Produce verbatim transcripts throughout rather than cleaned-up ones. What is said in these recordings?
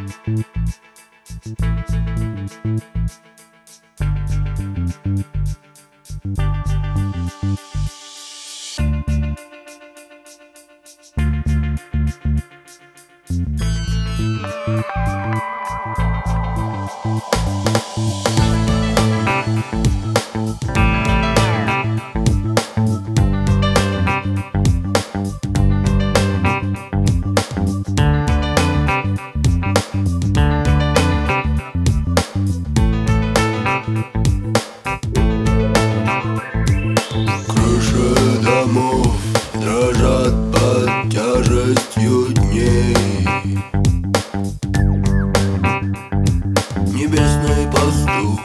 Крыши домов дрожат под тяжестью дней. Небесный пастух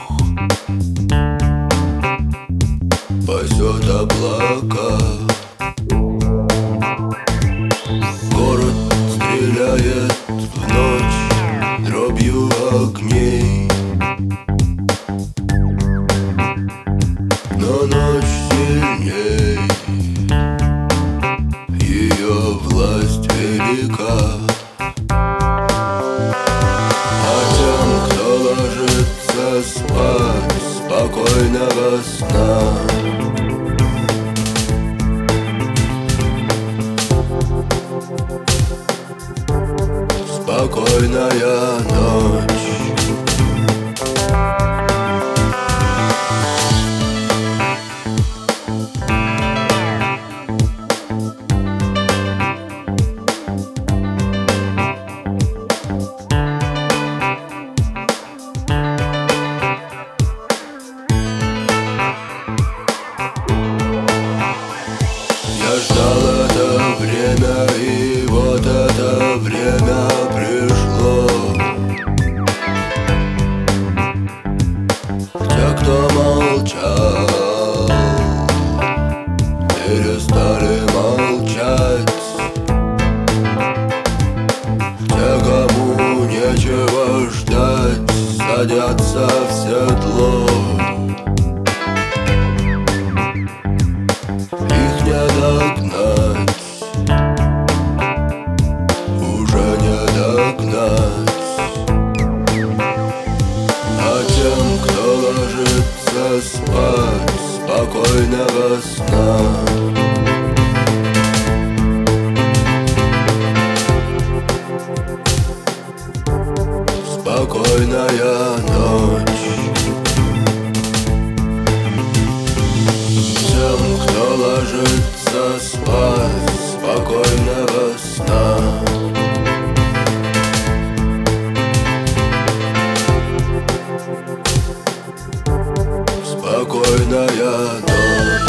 пасет облака. Город стреляет в ночь дробью огней. Но ночь сильней, ее власть велика. А тем, кто ложится спать, спокойного сна. Спокойная ночь. Я ждал это время, и вот это время пришло. Те, кто молчал, перестали молчать. Те, кому нечего ждать, садятся в седло. Их не догнать, уже не догнать. А тем, кто ложится спать, спокойного сна. Спокойная ночь. Тем, кто ложится спать, спокойного сна. Спокойная ночь.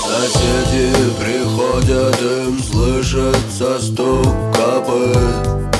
Соседи приходят, им слышится стук копыт.